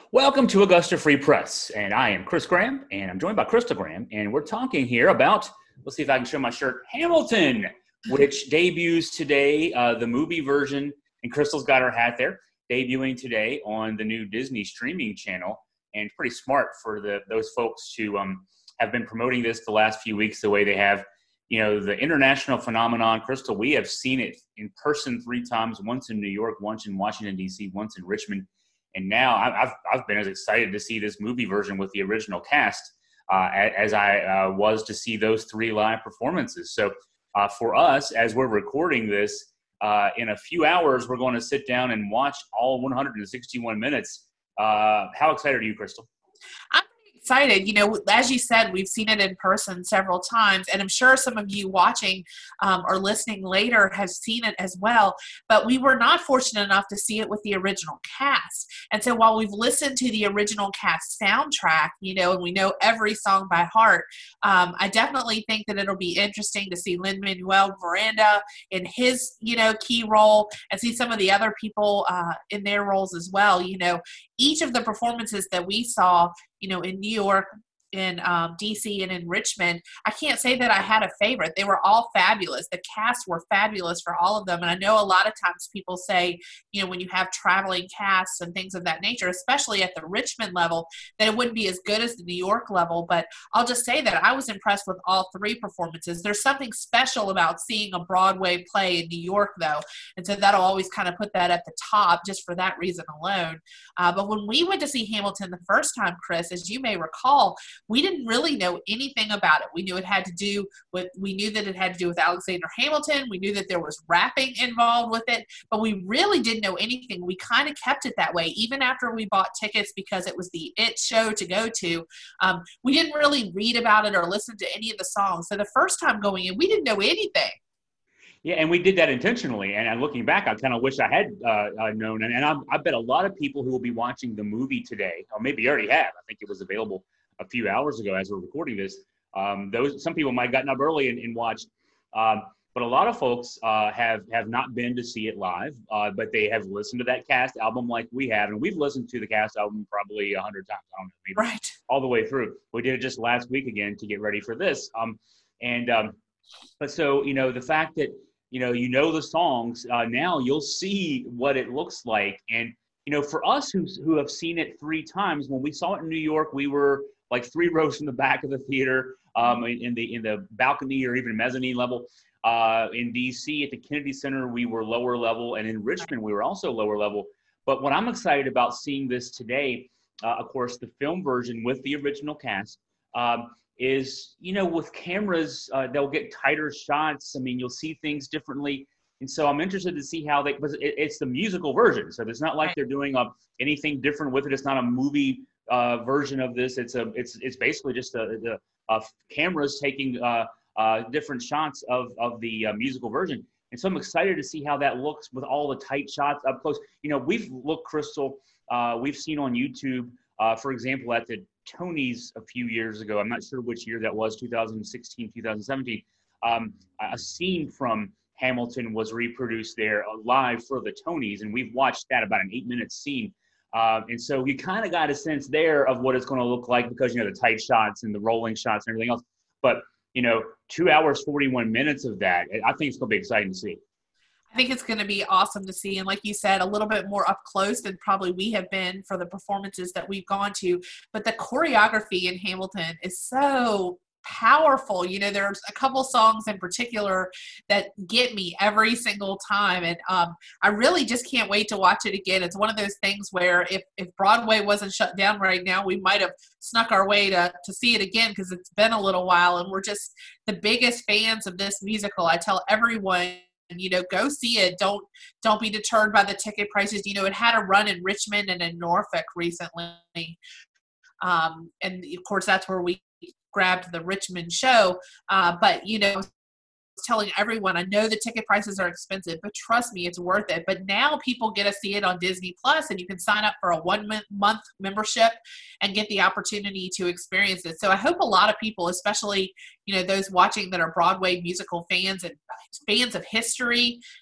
Welcome to Augusta Free Press, and I am Chris Graham, and I'm joined by Crystal Graham, and we're talking here about, let's see if I can show my shirt, Hamilton, which debuts today, the movie version, and Crystal's got her hat there, debuting today on the new Disney streaming channel, and pretty smart for those folks to have been promoting this the last few weeks the way they have. You know, the international phenomenon, Crystal, we have seen it in person 3 times, once in New York, once in Washington, D.C., once in Richmond. And now I've been as excited to see this movie version with the original cast as I was to see those 3 live performances. So for us, as we're recording this, in a few hours, we're going to sit down and watch all 161 minutes. How excited are you, Crystal? I'm excited. You know, as you said, we've seen it in person several times, and I'm sure some of you watching or listening later have seen it as well, but we were not fortunate enough to see it with the original cast. And so while we've listened to the original cast soundtrack, you know, and we know every song by heart, I definitely think that it'll be interesting to see Lin-Manuel Miranda in his, you know, key role, and see some of the other people in their roles as well. You know, each of the performances that we saw, you know, in New York, in DC, and in Richmond, I can't say that I had a favorite. They were all fabulous. The cast were fabulous for all of them. And I know a lot of times people say, you know, when you have traveling casts and things of that nature, especially at the Richmond level, that it wouldn't be as good as the New York level. But I'll just say that I was impressed with all 3 performances. There's something special about seeing a Broadway play in New York, though. And so that'll always kind of put that at the top just for that reason alone. But when we went to see Hamilton the first time, Chris, as you may recall, we didn't really know anything about it. We knew that it had to do with Alexander Hamilton. We knew that there was rapping involved with it, but we really didn't know anything. We kind of kept it that way, even after we bought tickets because it was the It show to go to. We didn't really read about it or listen to any of the songs. So the first time going in, we didn't know anything. Yeah, and we did that intentionally. And looking back, I kind of wish I had known. And I bet a lot of people who will be watching the movie today, or maybe already have, I think it was available a few hours ago as we're recording this. Some people might have gotten up early and watched, but a lot of folks have not been to see it live, but they have listened to that cast album like we have, and we've listened to the cast album probably 100 times. I don't know, maybe Right. all the way through. We did it just last week again to get ready for this. But so, you know, the fact that you know the songs, now you'll see what it looks like. And you know, for us who have seen it 3 times, when we saw it in New York, we were like 3 rows from the back of the theater, in the balcony or even mezzanine level. In DC at the Kennedy Center, we were lower level, and in Richmond, we were also lower level. But what I'm excited about seeing this today, of course, the film version with the original cast, is, you know, with cameras, they'll get tighter shots. I mean, you'll see things differently. And so I'm interested to see how because it's the musical version. So it's not like they're doing anything different with it. It's not a movie version of this. It's basically just the cameras taking different shots of the musical version. And so I'm excited to see how that looks with all the tight shots up close. You know, we've looked, Crystal, we've seen on YouTube, for example, at the Tonys a few years ago, I'm not sure which year that was, 2016, 2017, a scene from Hamilton was reproduced there live for the Tonys, and we've watched that, about an 8-minute scene. And so you kind of got a sense there of what it's going to look like because, you know, the tight shots and the rolling shots and everything else. But, you know, 2 hours, 41 minutes of that, I think it's going to be exciting to see. I think it's going to be awesome to see. And like you said, a little bit more up close than probably we have been for the performances that we've gone to. But the choreography in Hamilton is so powerful. You know, there's a couple songs in particular that get me every single time. And I really just can't wait to watch it again. It's one of those things where if Broadway wasn't shut down right now, we might have snuck our way to see it again because it's been a little while. And we're just the biggest fans of this musical. I tell everyone, you know, go see it. Don't be deterred by the ticket prices. You know, it had a run in Richmond and in Norfolk recently. And of course, that's where we grabbed the Richmond show. But, you know, telling everyone, I know the ticket prices are expensive, but trust me, it's worth it. But now people get to see it on Disney Plus, and you can sign up for a 1-month membership and get the opportunity to experience it. So I hope a lot of people, especially, you know, those watching that are Broadway musical fans and fans of history,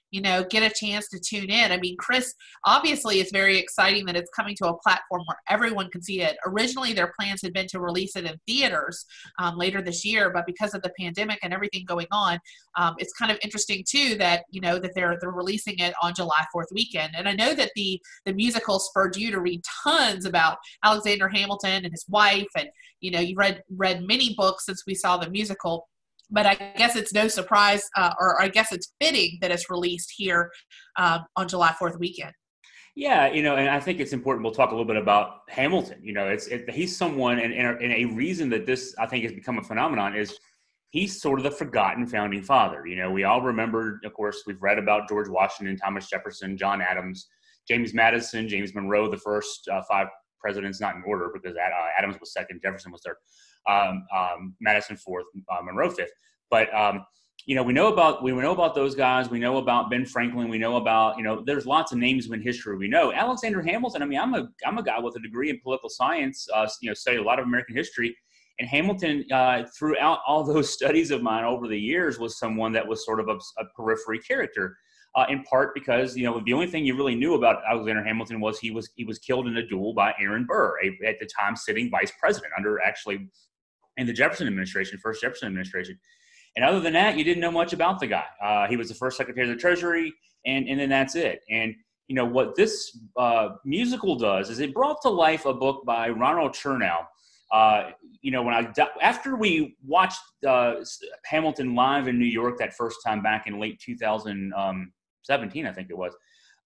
get a chance to tune in. I mean, Chris, obviously it's very exciting that it's coming to a platform where everyone can see it. Originally, their plans had been to release it in theaters later this year, but because of the pandemic and everything going on, it's kind of interesting too that, that they're releasing it on July 4th weekend. And I know that the musical spurred you to read tons about Alexander Hamilton and his wife, and you read many books since we saw the musical. But I guess it's no surprise, or I guess it's fitting that it's released here on July 4th weekend. Yeah, and I think it's important. We'll talk a little bit about Hamilton. He's someone, and a reason that this, I think, has become a phenomenon is he's sort of the forgotten founding father. We all remember, of course, we've read about George Washington, Thomas Jefferson, John Adams, James Madison, James Monroe, the first 5 presidents, not in order, because Adams was second, Jefferson was third, Madison fourth, Monroe fifth. But we know about those guys. We know about Ben Franklin. We know about there's lots of names in history we know. Alexander Hamilton. I mean, I'm a guy with a degree in political science. Studied a lot of American history, and Hamilton, throughout all those studies of mine over the years, was someone that was sort of a periphery character. In part because the only thing you really knew about Alexander Hamilton was he was killed in a duel by Aaron Burr, at the time sitting vice president in the Jefferson administration, first Jefferson administration. And other than that, you didn't know much about the guy. He was the first Secretary of the Treasury, and then that's it. And what this musical does is it brought to life a book by Ronald Chernow. After we watched Hamilton live in New York that first time back in late 2017, I think it was,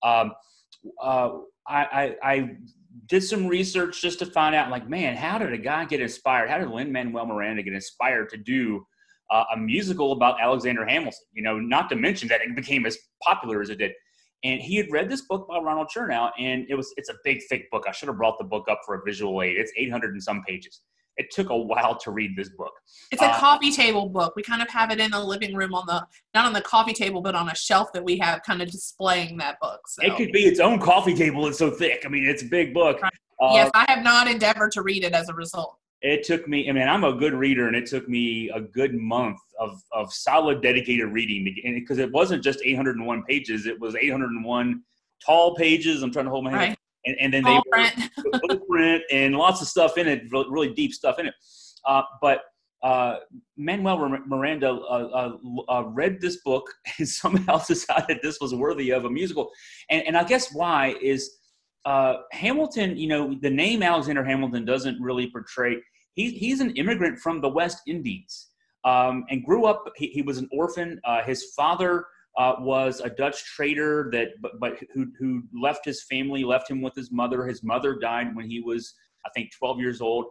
I did some research just to find out, like, man, how did a guy get inspired? How did Lin-Manuel Miranda get inspired to do a musical about Alexander Hamilton? Not to mention that it became as popular as it did. And he had read this book by Ronald Chernow, and it's a big, thick book. I should have brought the book up for a visual aid. It's 800 and some pages. It took a while to read this book. It's a coffee table book. We kind of have it in the living room not on the coffee table, but on a shelf that we have kind of displaying that book. So. It could be its own coffee table. It's so thick. I mean, it's a big book. Yes, I have not endeavored to read it as a result. It took me, I'm a good reader, and it took me a good month of solid, dedicated reading, because it wasn't just 801 pages. It was 801 tall pages. I'm trying to hold my hand. Right. And then they were print and lots of stuff in it, really deep stuff in it. But Manuel Miranda read this book and somehow decided this was worthy of a musical. And I guess why is Hamilton, the name Alexander Hamilton doesn't really portray. He's an immigrant from the West Indies, and grew up. He was an orphan. His father was a Dutch trader but who left his family, left him with his mother. His mother died when he was, I think, 12 years old.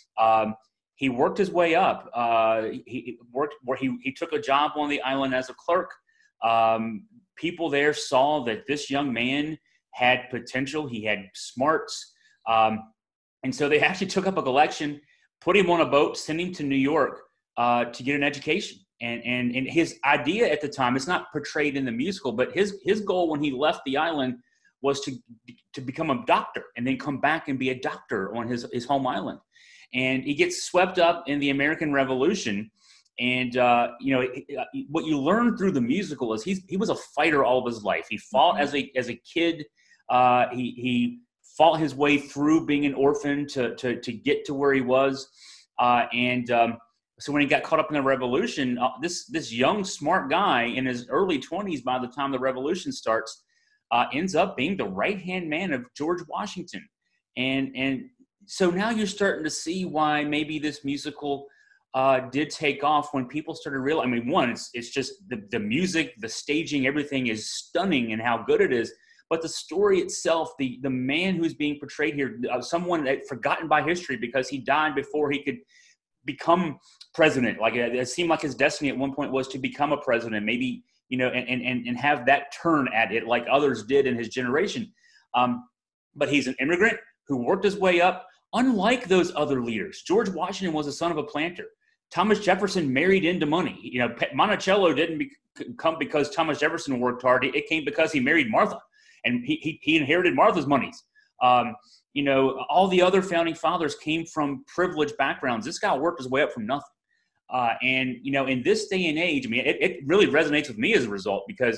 He worked his way up. He took a job on the island as a clerk. People there saw that this young man had potential. He had smarts. And so they actually took up a collection, put him on a boat, sent him to New York to get an education. And his idea at the time, it's not portrayed in the musical, but his goal when he left the island was to become a doctor and then come back and be a doctor on his home island. And he gets swept up in the American Revolution. And, what you learn through the musical is he was a fighter all of his life. He fought as a kid. He fought his way through being an orphan to get to where he was. So when he got caught up in the revolution, this young, smart guy in his early 20s, by the time the revolution starts, ends up being the right-hand man of George Washington. And so now you're starting to see why maybe this musical did take off when people started realizing. I mean, one, it's just the music, the staging, everything is stunning and how good it is. But the story itself, the man who's being portrayed here, someone that forgotten by history because he died before he could become president. Like it seemed like his destiny at one point was to become a president, maybe, and have that turn at it like others did in his generation. But he's an immigrant who worked his way up, unlike those other leaders. George Washington was the son of a planter. Thomas Jefferson married into money. Monticello didn't come because Thomas Jefferson worked hard. It came because he married Martha, and he inherited Martha's monies. All the other founding fathers came from privileged backgrounds. This guy worked his way up from nothing. In this day and age, I mean, it really resonates with me as a result, because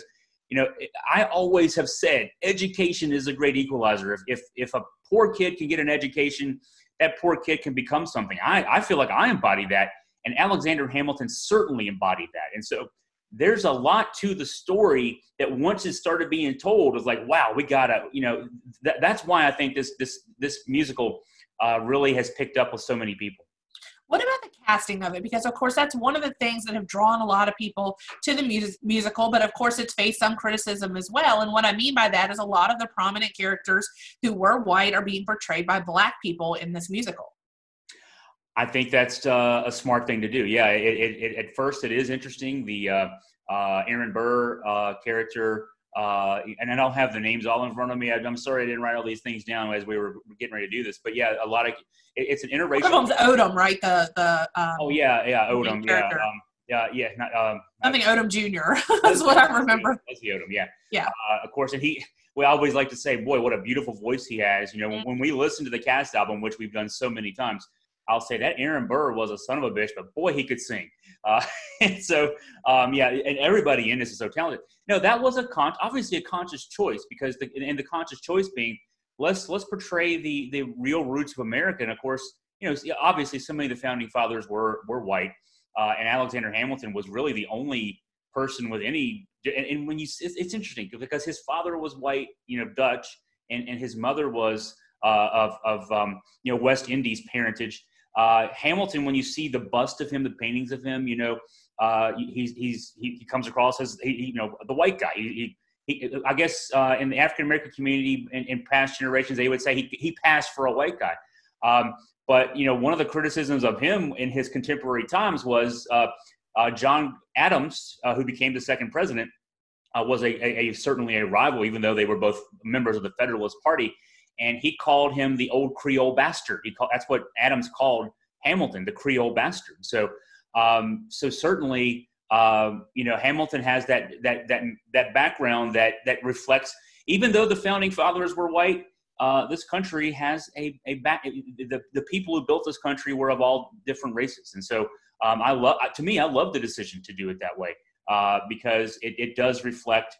I always have said education is a great equalizer. If a poor kid can get an education, that poor kid can become something. I feel like I embody that, and Alexander Hamilton certainly embodied that. And so there's a lot to the story that once it started being told, was like, wow, we gotta, that's why I think this musical really has picked up with so many people. What about the casting of it? Because, of course, that's one of the things that have drawn a lot of people to the musical, but, of course, it's faced some criticism as well. And what I mean by that is a lot of the prominent characters who were white are being portrayed by Black people in this musical. I think that's a smart thing to do. Yeah, at first it is interesting. The Aaron Burr character, and I don't have the names all in front of me. I'm sorry I didn't write all these things down as we were getting ready to do this. But yeah, it's an interracial. One of them's Odom, right? Oh yeah, Odom. Yeah. I think Odom Jr. That's what I remember. Leslie Odom, yeah. Yeah. Of course, and we always like to say, boy, what a beautiful voice he has. When we listen to the cast album, which we've done so many times, I'll say that Aaron Burr was a son of a bitch, but boy, he could sing. And so, and everybody in this is so talented. That was obviously a conscious choice, because the conscious choice being, let's portray the real roots of America. And of course, obviously so many of the founding fathers were white, and Alexander Hamilton was really the only person with any. And when it's interesting because his father was white, Dutch, and his mother was of West Indies parentage. Hamilton, when you see the bust of him, the paintings of him, he comes across as the white guy. I guess in the African American community in past generations, they would say he passed for a white guy. But one of the criticisms of him in his contemporary times was John Adams, who became the second president, was certainly a rival, even though they were both members of the Federalist Party. And he called him the old Creole bastard. That's what Adams called Hamilton, the Creole bastard. So, certainly, Hamilton has that background that reflects. Even though the founding fathers were white, this country has the people who built this country were of all different races. And so, I love the decision to do it that way, because it does reflect,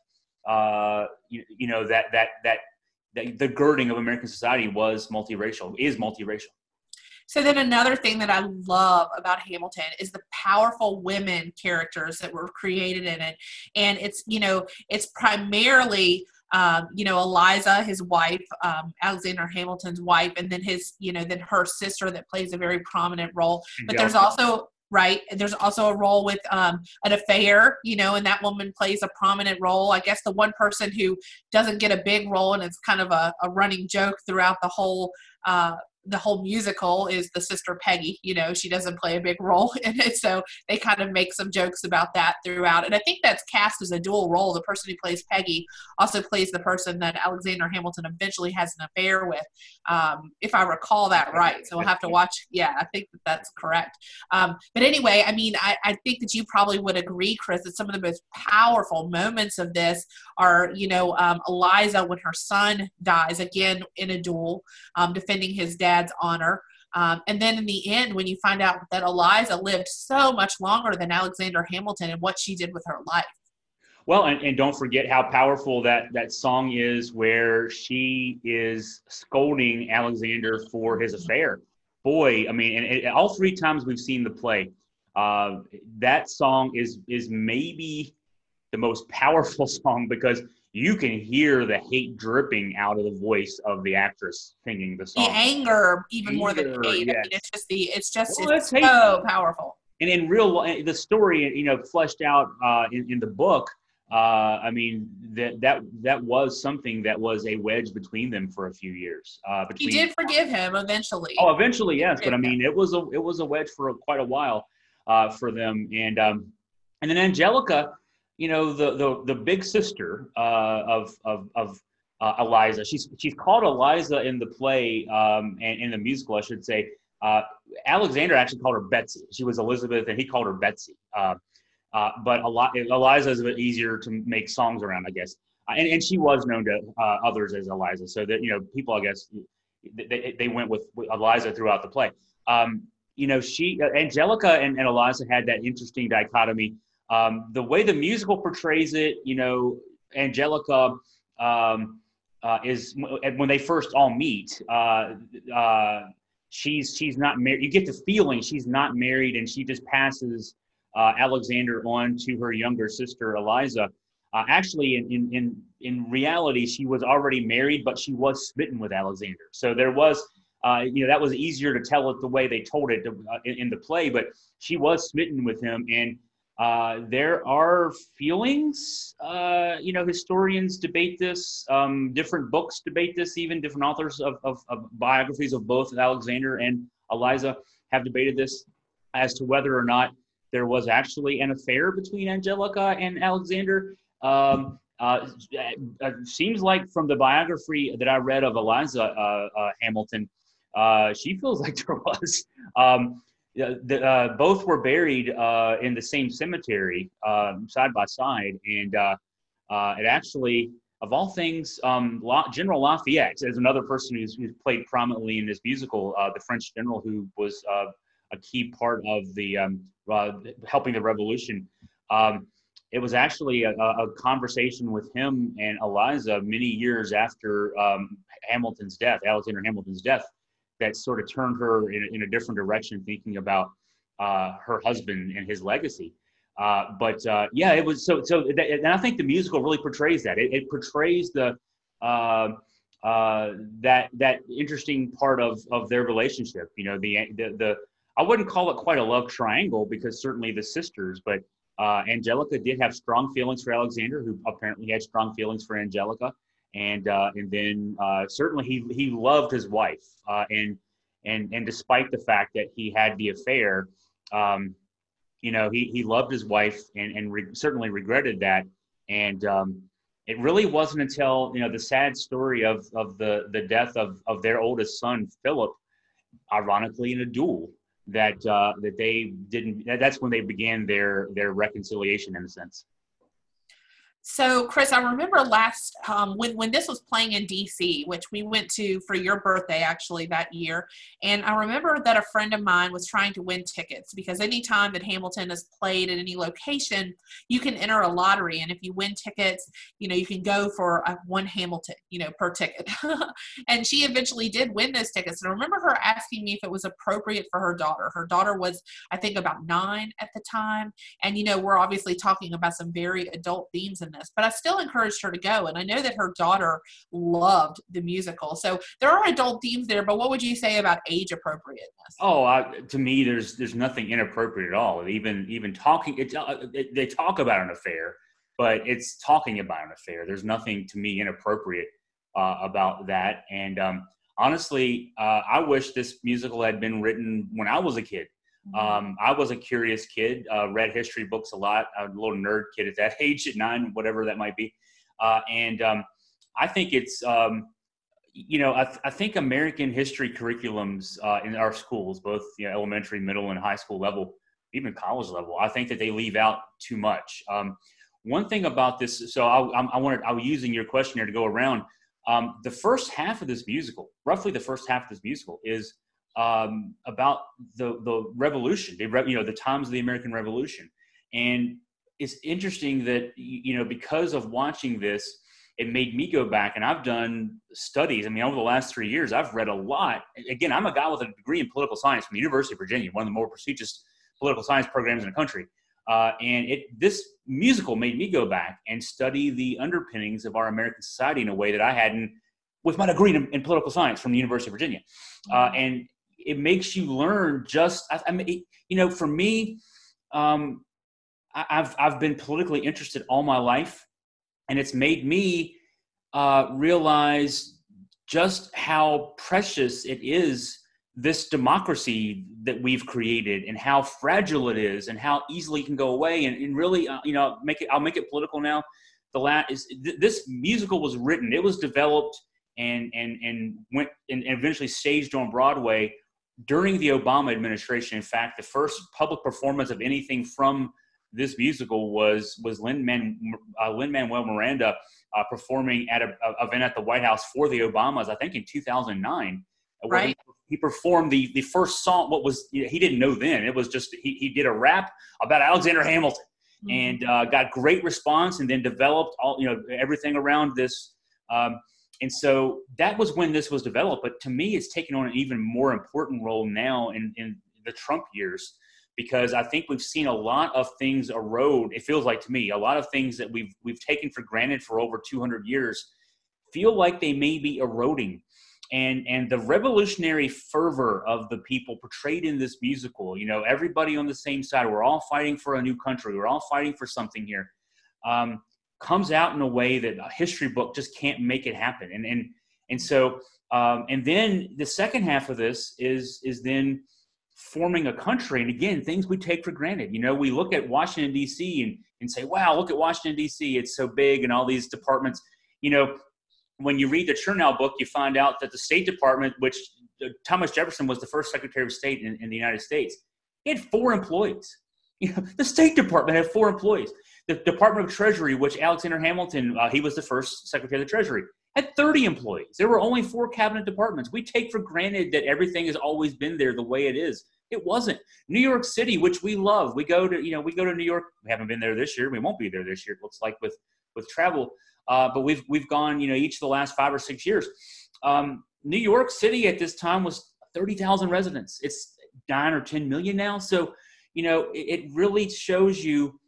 that the girding of American society is multiracial. So then another thing that I love about Hamilton is the powerful women characters that were created in it. And it's primarily, Eliza, his wife, Alexander Hamilton's wife, and then then her sister that plays a very prominent role. But there's also, right, there's also a role with an affair, and that woman plays a prominent role. I guess the one person who doesn't get a big role, and it's kind of a running joke throughout the whole musical, is the sister Peggy. She doesn't play a big role in it, so they kind of make some jokes about that throughout. And I think that's cast as a dual role. The person who plays Peggy also plays the person that Alexander Hamilton eventually has an affair with, if I recall that right. So we'll have to watch. Yeah, I think that's correct. But anyway, I think that you probably would agree, Chris, that some of the most powerful moments of this are, Eliza, when her son dies, again in a duel, defending his dad's honor. And then in the end, when you find out that Eliza lived so much longer than Alexander Hamilton and what she did with her life. Well, and don't forget how powerful that song is, where she is scolding Alexander for his affair. Boy, and all three times we've seen the play, that song is maybe the most powerful song, because you can hear the hate dripping out of the voice of the actress singing the song. The anger, even more than hate. Yes. It's so powerful. And in the story, fleshed out in the book, that was something that was a wedge between them for a few years. He did forgive him eventually. Oh, eventually, yes. But it was a wedge for quite a while for them. And then Angelica, the big sister of Eliza. She's called Eliza in the play, and in the musical, I should say. Alexander actually called her Betsy. She was Elizabeth, and he called her Betsy. But Eliza is a bit easier to make songs around, I guess. And she was known to others as Eliza. So that people, I guess, they went with Eliza throughout the play. Angelica and Eliza had that interesting dichotomy. The way the musical portrays it, Angelica is when they first all meet. She's not married. You get the feeling she's not married, and she just passes Alexander on to her younger sister Eliza. Actually, in reality, she was already married, but she was smitten with Alexander. So there was, that was easier to tell it the way they told it in the play. But she was smitten with him, and there are feelings. Historians debate this. Different books debate this. Even different authors of biographies of both Alexander and Eliza have debated this as to whether or not there was actually an affair between Angelica and Alexander. Seems like from the biography that I read of Eliza Hamilton, she feels like there was. Both were buried in the same cemetery, side by side, and it actually, of all things, General Lafayette is another person who's played prominently in this musical. The French general who was a key part of the helping the revolution. It was actually a conversation with him and Eliza many years after Hamilton's death, Alexander Hamilton's death, that sort of turned her in a different direction, thinking about her husband and his legacy. It was so. And I think the musical really portrays that. It portrays the that interesting part of their relationship. The I wouldn't call it quite a love triangle, because certainly the sisters, but Angelica did have strong feelings for Alexander, who apparently had strong feelings for Angelica. And then certainly he loved his wife, and despite the fact that he had the affair, he loved his wife and certainly regretted that. And it really wasn't until the sad story of the death of their oldest son Philip, ironically in a duel, that they didn't. That's when they began their reconciliation, in a sense. So, Chris, I remember last when this was playing in DC, which we went to for your birthday actually that year. And I remember that a friend of mine was trying to win tickets, because anytime that Hamilton is played at any location, you can enter a lottery. And if you win tickets, you can go for one Hamilton, per ticket. And she eventually did win those tickets. And I remember her asking me if it was appropriate for her daughter. Her daughter was, I think, about 9 at the time. And, we're obviously talking about some very adult themes in this, but I still encouraged her to go. And I know that her daughter loved the musical. So there are adult themes there, but what would you say about age appropriateness? Oh, to me, there's nothing inappropriate at all. Even talking, they talk about an affair, but it's talking about an affair. There's nothing, to me, inappropriate about that. And honestly, I wish this musical had been written when I was a kid. I was a curious kid, read history books a lot. I was a little nerd kid at that age, at 9, whatever that might be. I think it's, I think American history curriculums in our schools, both elementary, middle, and high school level, even college level, I think that they leave out too much. One thing about this, so I was using your questionnaire to go around. The first half of this musical, roughly the first half of this musical, is about the revolution, the times of the American Revolution. And it's interesting that, because of watching this, it made me go back, and I've done studies. I mean, over the last 3 years, I've read a lot. Again, I'm a guy with a degree in political science from the University of Virginia, one of the more prestigious political science programs in the country. And this musical made me go back and study the underpinnings of our American society in a way that I hadn't with my degree in political science from the University of Virginia. And it makes you learn for me, I've been politically interested all my life, and it's made me realize just how precious it is, this democracy that we've created, and how fragile it is, and how easily it can go away. And really, I'll make it political now. This musical was written, it was developed and went and eventually staged on Broadway during the Obama administration. In fact, the first public performance of anything from this musical was Lin-Manuel Miranda performing at an event at the White House for the Obamas, I think in 2009. Right. He performed the first song. He didn't know then. It was just he did a rap about Alexander Hamilton, and got great response, and then developed everything around this. And so that was when this was developed. But to me, it's taken on an even more important role now in the Trump years, because I think we've seen a lot of things erode. It feels like to me, a lot of things that we've taken for granted for over 200 years feel like they may be eroding. And the revolutionary fervor of the people portrayed in this musical, everybody on the same side, we're all fighting for a new country, we're all fighting for something here, comes out in a way that a history book just can't make it happen. And so then the second half of this is then forming a country. And again, things we take for granted. We look at Washington, D.C. and say, wow, look at Washington, D.C. It's so big and all these departments. When you read the Chernow book, you find out that the State Department, which Thomas Jefferson was the first Secretary of State in the United States, he had 4 employees. The State Department had 4 employees. The Department of Treasury, which Alexander Hamilton, he was the first Secretary of the Treasury, had 30 employees. There were only 4 cabinet departments. We take for granted that everything has always been there the way it is. It wasn't. New York City, which we love, we go to New York. We haven't been there this year. We won't be there this year. It looks like with travel. But we've gone, each of the last 5 or 6 years. New York City at this time was 30,000 residents. It's 9 or 10 million now. So, it really shows you,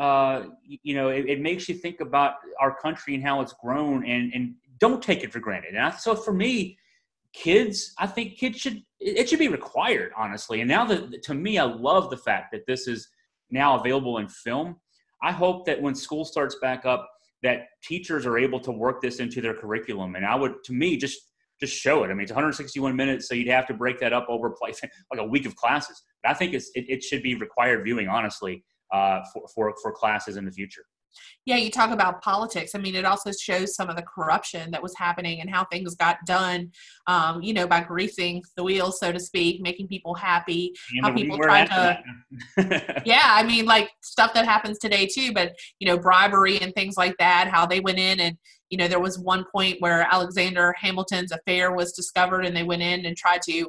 it makes you think about our country and how it's grown, and don't take it for granted. And so for me, I think kids should be required, honestly. And now to me, I love the fact that this is now available in film. I hope that when school starts back up, that teachers are able to work this into their curriculum. And I would, to me, just show it. I mean, it's 161 minutes, so you'd have to break that up over like a week of classes. But I think it should be required viewing, honestly, for classes in the future. Yeah, you talk about politics. I mean, it also shows some of the corruption that was happening and how things got done, by greasing the wheels, so to speak, making people happy. How people try to, yeah, I mean, like stuff that happens today too, but, bribery and things like that, how they went in and, there was one point where Alexander Hamilton's affair was discovered and they went in and tried to,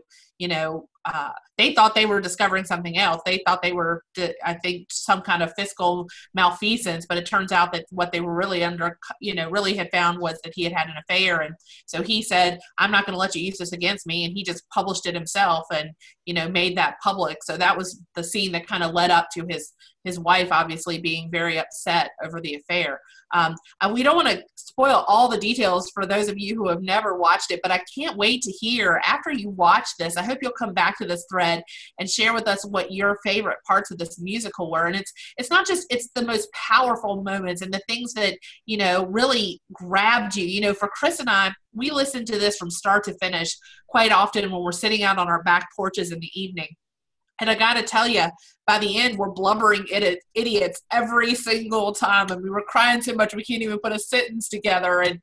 they thought they were discovering something else. They thought they were, I think, some kind of fiscal malfeasance, but it turns out that what they were really really had found was that he had an affair. And so he said, I'm not going to let you use this against me. And he just published it himself and, made that public. So that was the scene that kind of led up to his wife obviously being very upset over the affair. And we don't want to spoil all the details for those of you who have never watched it, but I can't wait to hear after you watch this. I hope you'll come back to this thread and share with us what your favorite parts of this musical were. And it's not just, it's the most powerful moments and the things that, really grabbed you. For Chris and I, we listen to this from start to finish quite often when we're sitting out on our back porches in the evening. And I got to tell you, by the end, we're blubbering idiots every single time. And we were crying so much we can't even put a sentence together. And,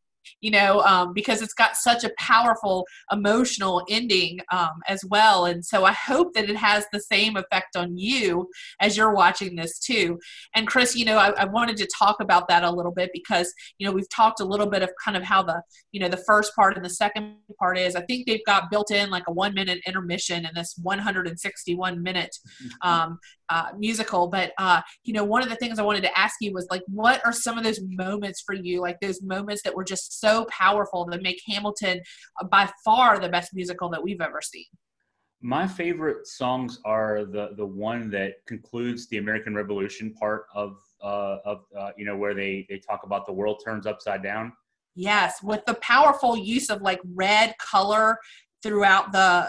because it's got such a powerful emotional ending as well. And so I hope that it has the same effect on you as you're watching this too. And Chris, I wanted to talk about that a little bit because, we've talked a little bit of kind of how the first part and the second part is. I think they've got built in like a 1-minute intermission in this 161-minute musical. But, one of the things I wanted to ask you was like, what are some of those moments for you? Like those moments that were just so powerful that make Hamilton by far the best musical that we've ever seen. My favorite songs are the one that concludes the American Revolution part of where they talk about the world turns upside down. Yes, with the powerful use of like red color throughout the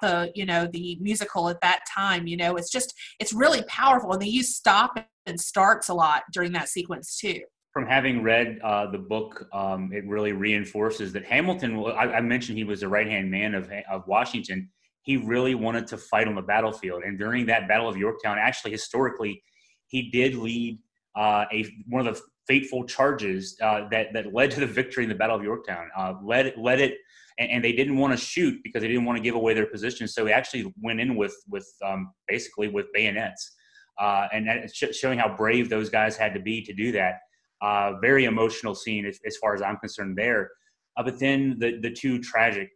the musical at that time. It's really powerful, and they use stop and starts a lot during that sequence too. From having read the book, it really reinforces that Hamilton, I mentioned he was a right-hand man of Washington. He really wanted to fight on the battlefield. And during that Battle of Yorktown, actually, historically, he did lead one of the fateful charges that led to the victory in the Battle of Yorktown. Led it, and they didn't want to shoot because they didn't want to give away their position. So he actually went in with basically with bayonets. And that showing how brave those guys had to be to do that. Very emotional scene as far as I'm concerned there. But then the two tragic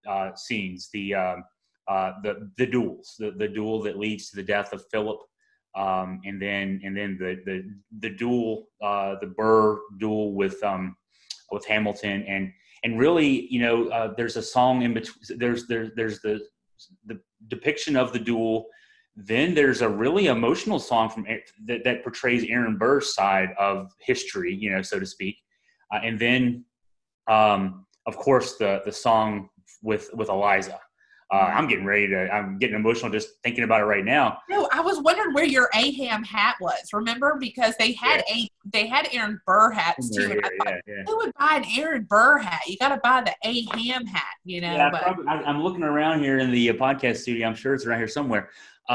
scenes, the duels, the duel that leads to the death of Philip and then the duel, the Burr duel with Hamilton, and really, there's a song in between. There's the depiction of the duel. Then there's a really emotional song that portrays Aaron Burr's side of history, so to speak, and then of course the song with Eliza. I'm getting emotional just thinking about it right now. No, I was wondering where your Aham hat was. Remember, because they had Aaron Burr hats too. And I thought, who would buy an Aaron Burr hat? You got to buy the Aham hat, Yeah, I'm looking around here in the podcast studio. I'm sure it's around here somewhere.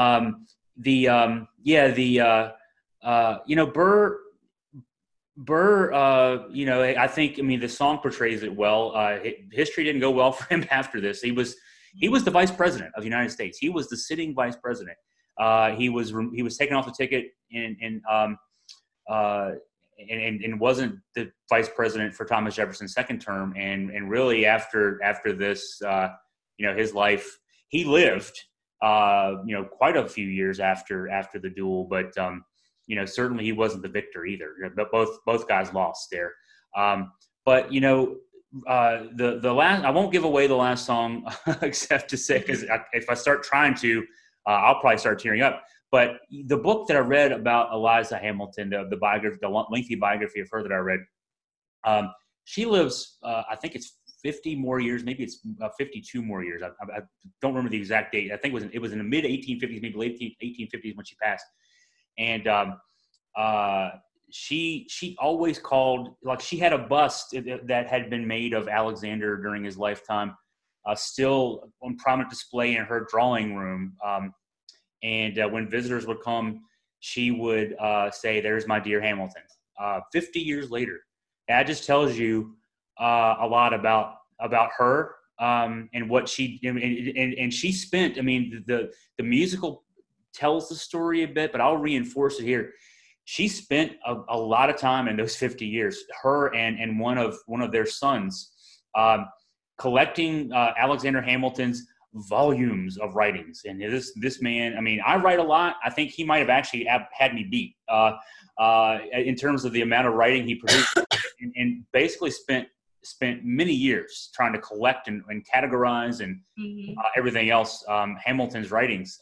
Burr, I think, the song portrays it well. History didn't go well for him after this. He was the vice president of the United States. He was the sitting vice president. He was taken off the ticket and wasn't the vice president for Thomas Jefferson's second term. And really after this, his life, he lived, quite a few years after the duel, but certainly he wasn't the victor either. But both guys lost there. But the last, I won't give away the last song except to say, because if I start trying to, I'll probably start tearing up. But the book that I read about Eliza Hamilton, the biography, the lengthy biography of her that I read, she lives, I think it's 50 more years, maybe it's 52 more years. I don't remember the exact date. I think it was in the mid 1850s, maybe late 1850s when she passed. And she always called, like, she had a bust that had been made of Alexander during his lifetime, still on prominent display in her drawing room. And when visitors would come, she would say, "There's my dear Hamilton." 50 years later, that just tells you a lot about her and what she and she spent. The musical tells the story a bit, but I'll reinforce it here. She spent a lot of time in those 50 years, her and one of their sons, collecting Alexander Hamilton's volumes of writings. And this man, I write a lot. I think he might have actually had me beat in terms of the amount of writing he produced, and basically spent many years trying to collect and categorize and everything else, Hamilton's writings.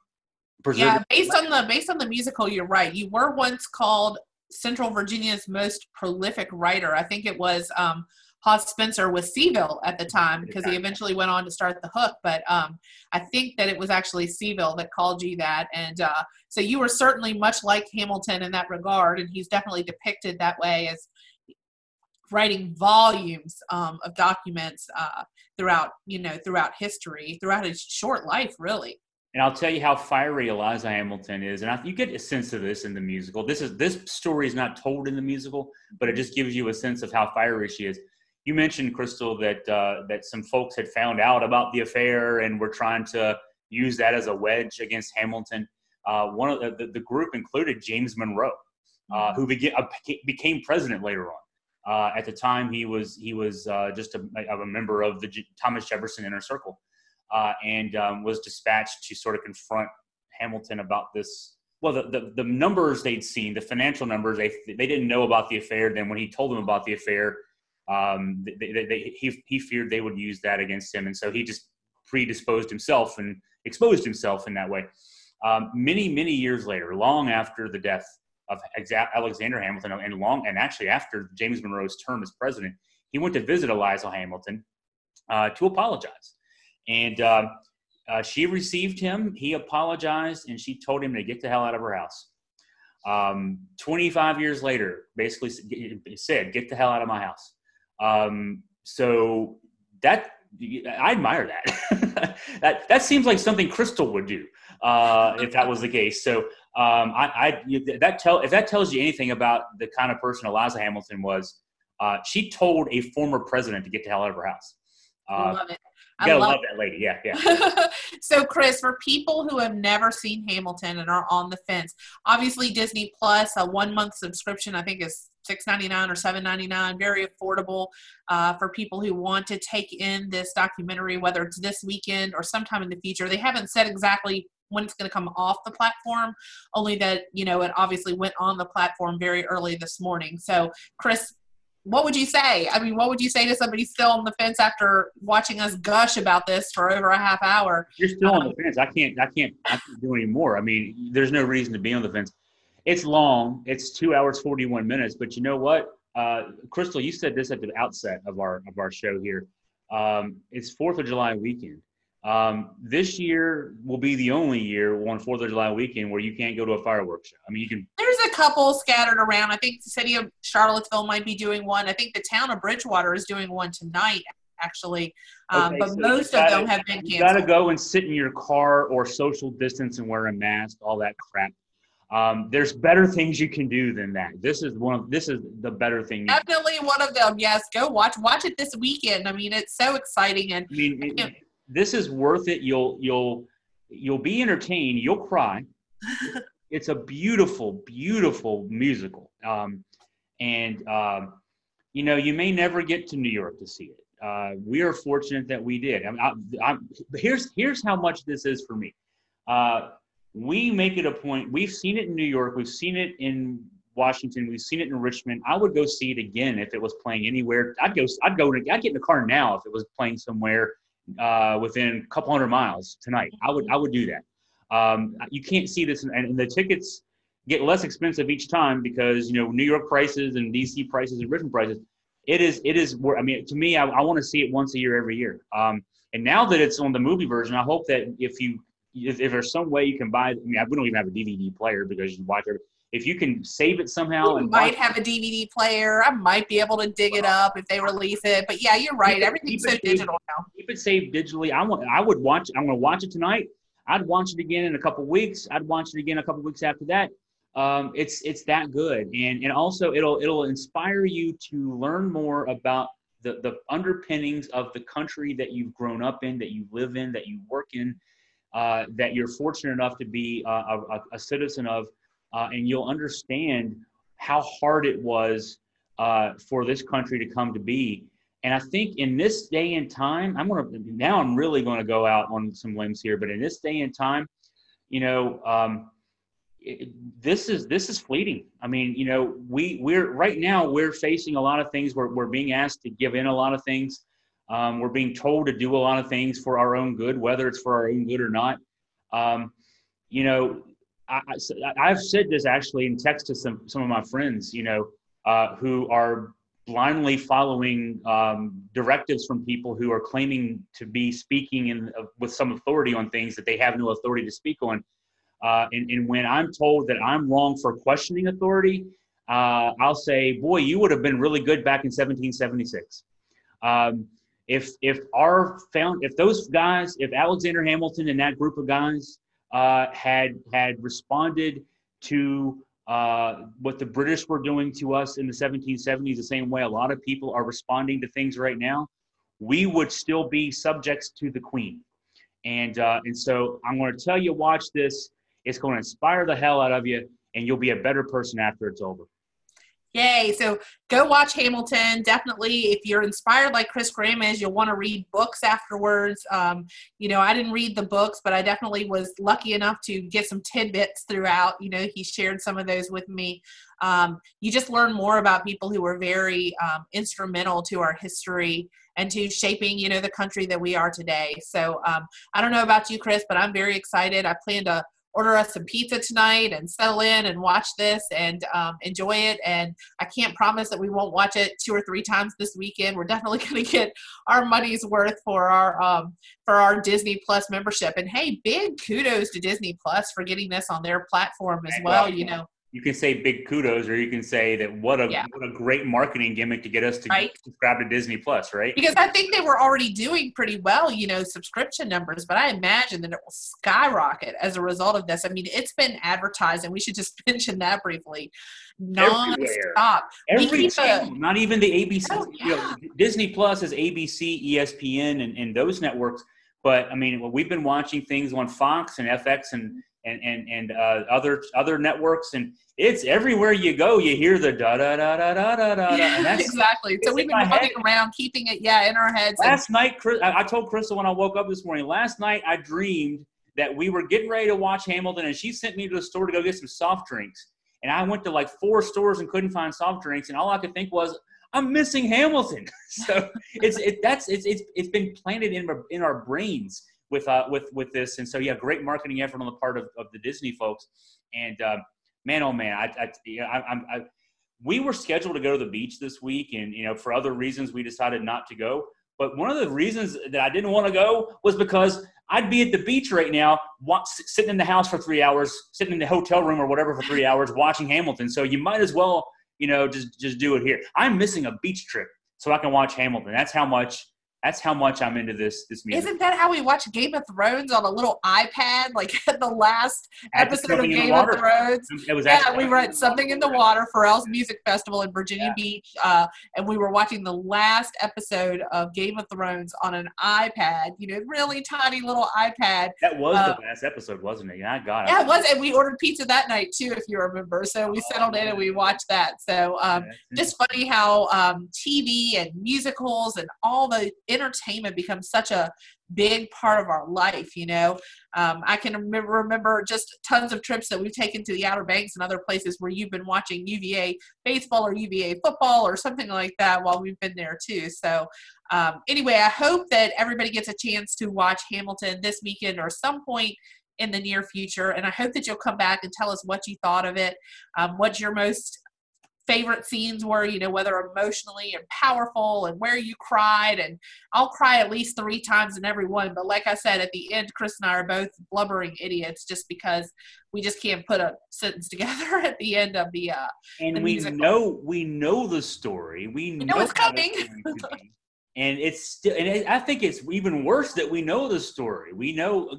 Based on the musical, you're right. You were once called Central Virginia's most prolific writer. I think it was Hawes Spencer with Seville at the time, because he eventually went on to start The Hook. But I think that it was actually Seville that called you that. And so you were certainly much like Hamilton in that regard, and he's definitely depicted that way, as writing volumes of documents throughout history, throughout his short life, really. And I'll tell you how fiery Eliza Hamilton is, and you get a sense of this in the musical. This story is not told in the musical, but it just gives you a sense of how fiery she is. You mentioned, Crystal, that some folks had found out about the affair and were trying to use that as a wedge against Hamilton. One of the group included James Monroe, who became president later on. At the time, he was just a member of the Thomas Jefferson Inner Circle. And was dispatched to sort of confront Hamilton about this. Well, the numbers they'd seen, the financial numbers, they didn't know about the affair. Then when he told them about the affair, he feared they would use that against him, and so he just predisposed himself and exposed himself in that way. Many years later, long after the death of Alexander Hamilton, and actually after James Monroe's term as president, he went to visit Eliza Hamilton to apologize. And she received him. He apologized, and she told him to get the hell out of her house. 25 years later, basically said, "Get the hell out of my house." So that, I admire that. that seems like something Crystal would do if that was the case. So if that tells you anything about the kind of person Eliza Hamilton was, she told a former president to get the hell out of her house. I love it. You gotta love that lady. Yeah. So, Chris, for people who have never seen Hamilton and are on the fence, obviously Disney Plus, a 1-month subscription, I think is $6.99 or $7.99, very affordable for people who want to take in this documentary, whether it's this weekend or sometime in the future. They haven't said exactly when it's going to come off the platform, only that, you know, it obviously went on the platform very early this morning. So, Chris, what would you say? I mean, what would you say to somebody still on the fence after watching us gush about this for over a half hour? You're still on the fence. I can't do any more. I mean, there's no reason to be on the fence. It's long. It's 2 hours, 41 minutes. But you know what? Crystal, you said this at the outset of our show here. It's 4th of July weekend. This year will be the only year on 4th of July weekend where you can't go to a fireworks show. I mean, you can. There's a couple scattered around. I think the city of Charlottesville might be doing one. I think the town of Bridgewater is doing one tonight, actually. Okay, but so most of them have been canceled. You got to go and sit in your car or social distance and wear a mask, all that crap. There's better things you can do than that. This is the better thing. Definitely one of them. Yes, go watch it this weekend. I mean, it's so exciting, and I mean, this is worth it. You'll be entertained. You'll cry. It's a beautiful, beautiful musical. You know, you may never get to New York to see it. We are fortunate that we did. Here's how much this is for me. We make it a point. We've seen it in New York. We've seen it in Washington. We've seen it in Richmond. I would go see it again if it was playing anywhere. I'd get in the car now if it was playing somewhere within a couple hundred miles tonight. I would do that. You can't see this, and the tickets get less expensive each time because, you know, New York prices and DC prices and Richmond prices. It is. I mean, to me, I want to see it once a year, every year. And now that it's on the movie version, I hope that if there's some way you can buy, I mean, we don't even have a DVD player because you watch it. If you can save it somehow. You might have a DVD player. I might be able to dig it up if they release it. But yeah, you're right. Everything's so digital now. Keep it saved digitally. I'm going to watch it tonight. I'd watch it again in a couple of weeks. I'd watch it again a couple of weeks after that. It's that good. And also it'll inspire you to learn more about the underpinnings of the country that you've grown up in, that you live in, that you work in, that you're fortunate enough to be a citizen of. And you'll understand how hard it was for this country to come to be. And I think in this day and time, I'm really going to go out on some limbs here, but in this day and time, you know, this is fleeting. I mean, you know, we're right now we're facing a lot of things. We're being asked to give in a lot of things. We're being told to do a lot of things for our own good, whether it's for our own good or not. You know, I've said this actually in text to some of my friends, you know, who are blindly following directives from people who are claiming to be speaking with some authority on things that they have no authority to speak on. And when I'm told that I'm wrong for questioning authority, I'll say, boy, you would have been really good back in 1776. If those guys, if Alexander Hamilton and that group of guys had responded to what the British were doing to us in the 1770s, the same way a lot of people are responding to things right now, we would still be subjects to the Queen. And so I'm going to tell you, watch this. It's going to inspire the hell out of you, and you'll be a better person after it's over. Yay. So go watch Hamilton. Definitely, if you're inspired like Chris Graham is, you'll want to read books afterwards. You know, I didn't read the books, but I definitely was lucky enough to get some tidbits throughout. You know, he shared some of those with me. You just learn more about people who were very instrumental to our history and to shaping, you know, the country that we are today. So I don't know about you, Chris, but I'm very excited. I plan to order us some pizza tonight and settle in and watch this and enjoy it. And I can't promise that we won't watch it 2 or 3 times this weekend. We're definitely going to get our money's worth for our Disney Plus membership. And hey, big kudos to Disney Plus for getting this on their platform as well. You know, you can say big kudos, or you can say that what a great marketing gimmick to get us to subscribe to Disney Plus, right? Because I think they were already doing pretty well, you know, subscription numbers, but I imagine that it will skyrocket as a result of this. I mean, it's been advertised, and we should just mention that briefly, non-stop. Every channel, not even the ABC. Oh, yeah. You know, Disney Plus is ABC, ESPN, and those networks. But I mean, we've been watching things on Fox and FX and other networks, and it's everywhere you go. You hear the da da da da da da da. Yeah, exactly. So we've been running around, keeping it in our heads. Last night, I told Crystal when I woke up this morning. Last night, I dreamed that we were getting ready to watch Hamilton, and she sent me to the store to go get some soft drinks. And I went to like 4 stores and couldn't find soft drinks, and all I could think was, I'm missing Hamilton. So it's been planted in our brains with this, and so yeah, great marketing effort on the part of the Disney folks. And man, oh man, we were scheduled to go to the beach this week, and for other reasons we decided not to go. But one of the reasons that I didn't want to go was because I'd be at the beach right now, sitting in the house for 3 hours, sitting in the hotel room or whatever for 3 hours, watching Hamilton. So you might as well, just do it here. I'm missing a beach trip so I can watch Hamilton. That's how much I'm into this music. Isn't that how we watch Game of Thrones on a little iPad, like at the last episode of Game of Thrones? We were at Something in the Water, Pharrell's Music Festival in Virginia Beach, and we were watching the last episode of Game of Thrones on an iPad, really tiny little iPad. That was the last episode, wasn't it? Yeah, I got it. Yeah, it was, and we ordered pizza that night too, if you remember. So we settled in and we watched that. So just funny how TV and musicals and all the entertainment becomes such a big part of our life. I can remember just tons of trips that we've taken to the Outer Banks and other places where you've been watching UVA baseball or UVA football or something like that while we've been there too. So anyway, I hope that everybody gets a chance to watch Hamilton this weekend or some point in the near future, and I hope that you'll come back and tell us what you thought of it, what your most favorite scenes were, whether emotionally and powerful, and where you cried. And I'll cry at least 3 times in every one. But like I said, at the end, Chris and I are both blubbering idiots just because we just can't put a sentence together at the end of the and the we musical. know the story. We know it's coming. And it's still, and I think it's even worse that we know the story. We know,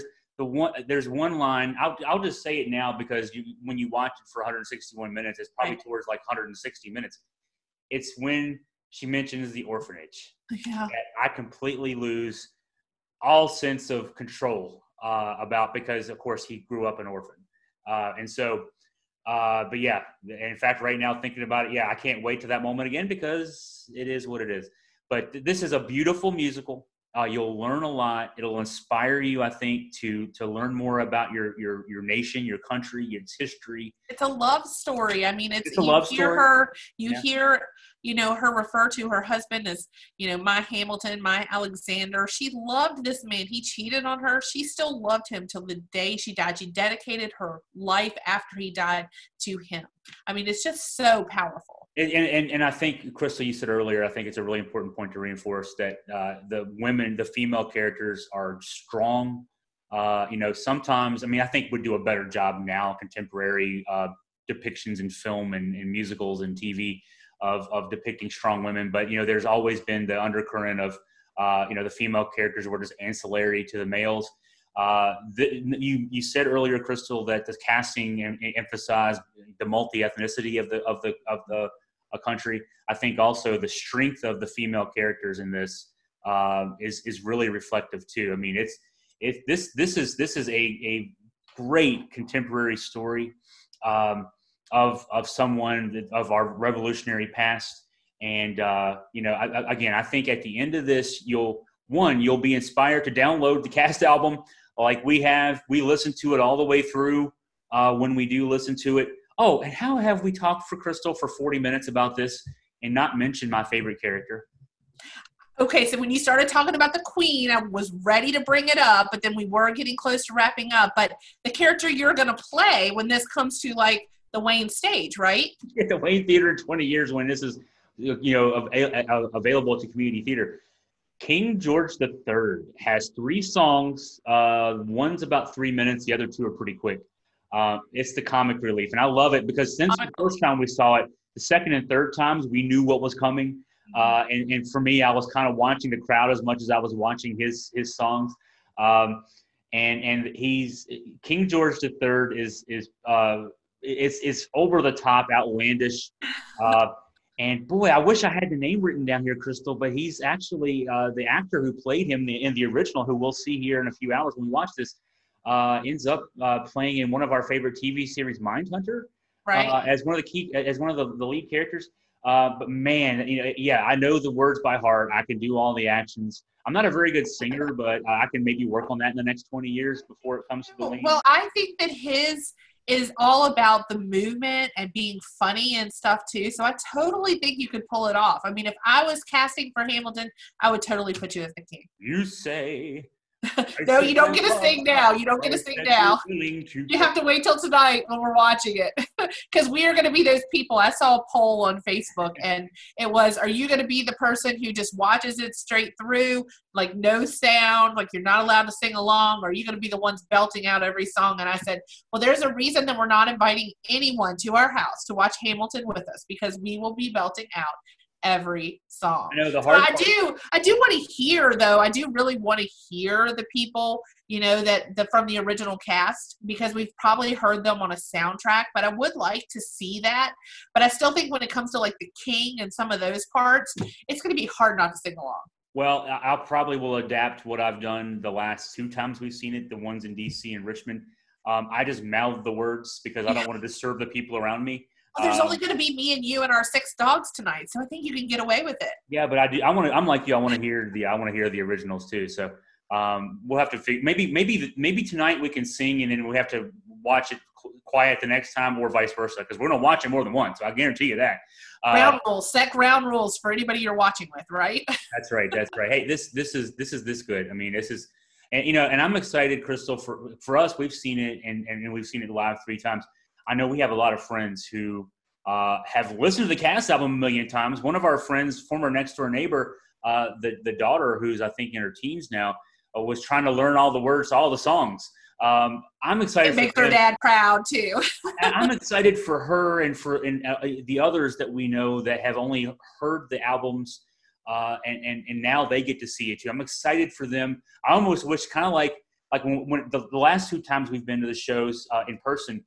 there's one line. I'll just say it now because when you watch it for 161 minutes, it's probably towards like 160 minutes. It's when she mentions the orphanage. Yeah. I completely lose all sense of control about, because of course he grew up an orphan, and so. But yeah, in fact, right now thinking about it, I can't wait to that moment again because it is what it is. But this is a beautiful musical. You'll learn a lot. It'll inspire you, I think, to learn more about your nation, your country, its history. It's a love story. I mean, it's a love story. You hear her refer to her husband as, my Hamilton, my Alexander. She loved this man. He cheated on her. She still loved him till the day she died. She dedicated her life after he died to him. I mean, it's just so powerful. And I think, Crystal, you said earlier, I think it's a really important point to reinforce that the female characters are strong. Sometimes, I think we do a better job now, contemporary depictions in film and musicals and TV of depicting strong women. But, there's always been the undercurrent of, the female characters were just ancillary to the males. You said earlier, Crystal, that the casting emphasized the multi-ethnicity of a country. I think also the strength of the female characters in this is really reflective too. I mean, this is a great contemporary story of someone of our revolutionary past. And I think at the end of this, you'll be inspired to download the cast album like we have. We listened to it all the way through when we do listen to it. Oh, and how have we talked for Crystal for 40 minutes about this and not mentioned my favorite character? Okay, so when you started talking about the Queen, I was ready to bring it up, but then we were getting close to wrapping up. But the character you're going to play when this comes to like the Wayne stage, right? Yeah, the Wayne Theater in 20 years when this is, available to community theater. King George III has 3 songs. One's about 3 minutes. The other 2 are pretty quick. It's the comic relief. And I love it because since the first time we saw it, the second and third times we knew what was coming. And for me, I was kind of watching the crowd as much as I was watching his songs. And he's King George III is over the top, outlandish. And boy, I wish I had the name written down here, Crystal, but he's actually the actor who played him in the original, who we'll see here in a few hours when we watch this. Ends up playing in one of our favorite TV series, Mindhunter, right? As one of the lead characters. But man, I know the words by heart. I can do all the actions. I'm not a very good singer, but I can maybe work on that in the next 20 years before it comes to the lead. Well, I think that his is all about the movement and being funny and stuff too. So I totally think you could pull it off. I mean, if I was casting for Hamilton, I would totally put you as the king. You say. No, you don't get to sing now. You don't get to sing now. You have to wait till tonight when we're watching it, because we are going to be those people. I saw a poll on Facebook, and it was, are you going to be the person who just watches it straight through, like no sound, like you're not allowed to sing along, or are you going to be the ones belting out every song? And I said, well, there's a reason that we're not inviting anyone to our house to watch Hamilton with us, because we will be belting out every song. I know the hard I do want to hear, though. I do really want to hear the people, you know, from the original cast, because we've probably heard them on a soundtrack, but I would like to see that. But I still think when it comes to like the king and some of those parts, it's going to be hard not to sing along. Well, I'll probably will adapt what I've done the last 2 times we've seen it, the ones in DC and Richmond. I just mouth the words because I don't want to disturb the people around me. Well, there's only going to be me and you and our 6 dogs tonight, so I think you can get away with it. Yeah, but I'm like you. I want to hear the originals too. So we'll have to figure. Maybe tonight we can sing, and then we have to watch it quiet the next time, or vice versa, because we're gonna watch it more than once. So I guarantee you that. Ground rules. Set ground rules for anybody you're watching with, right? That's right. Hey, this is this good. I mean, this is, and and I'm excited, Crystal. For us, we've seen it, and we've seen it live 3 times. I know we have a lot of friends who have listened to the Cast album a million times. One of our friends, former next door neighbor, the daughter, who's I think in her teens now, was trying to learn all the words to all the songs. I'm excited. It makes her dad proud too. I'm excited for her and for the others that we know that have only heard the albums, and now they get to see it too. I'm excited for them. I almost wish, kind of like when the last 2 times we've been to the shows in person.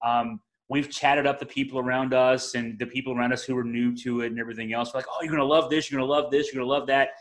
We've chatted up the people around us and the people around us who are new to it and everything else. We're like, oh, you're going to love this. You're going to love this. You're going to love that.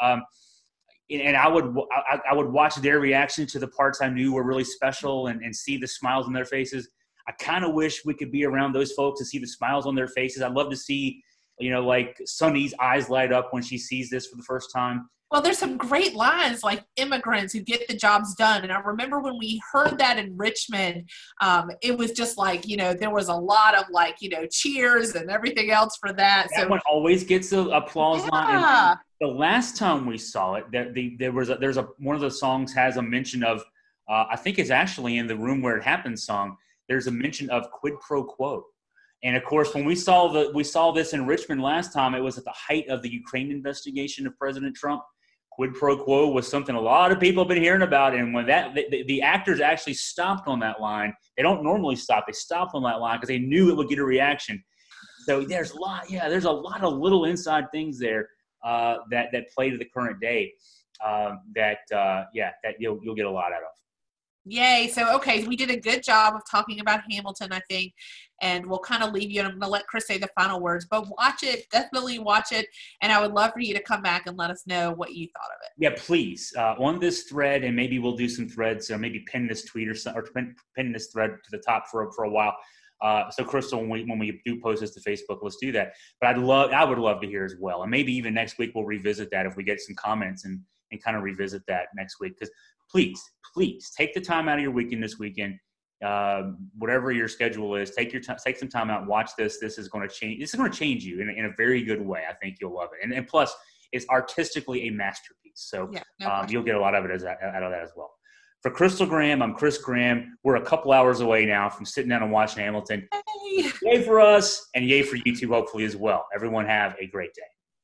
And I would watch their reaction to the parts I knew were really special and see the smiles on their faces. I kind of wish we could be around those folks to see the smiles on their faces. I'd love to see, like Sunny's eyes light up when she sees this for the first time. Well, there's some great lines like immigrants who get the jobs done. And I remember when we heard that in Richmond, it was just like, there was a lot of cheers and everything else for that. That one always gets an applause line. And the last time we saw it, there's one of the songs has a mention of, I think it's actually in the Room Where It Happened song. There's a mention of quid pro quo. And of course, when we saw this in Richmond last time, it was at the height of the Ukraine investigation of President Trump. Quid pro quo was something a lot of people have been hearing about, and when the actors actually stopped on that line, they don't normally stop. They stopped on that line because they knew it would get a reaction. So there's a lot of little inside things there that play to the current day that you'll get a lot out of. Yay. So, okay, we did a good job of talking about Hamilton, I think, and we'll kind of leave you, and I'm going to let Chris say the final words, but watch it, definitely watch it, and I would love for you to come back and let us know what you thought of it. Yeah, please, on this thread, and maybe we'll do some threads, or maybe pin this tweet or pin this thread to the top for a while. So, Crystal, when we do post this to Facebook, let's do that. But I would love to hear as well, and maybe even next week we'll revisit that if we get some comments and kind of revisit that next week, because please take the time out of your weekend this weekend. Whatever your schedule is, take some time out, watch this. This is going to change. This is going to change you in a very good way. I think you'll love it. And plus, it's artistically a masterpiece. So you'll get a lot of it out of that as well. For Crystal Graham, I'm Chris Graham. We're a couple hours away now from sitting down and watching Hamilton. Yay for us, and yay for you too, hopefully as well. Everyone have a great day.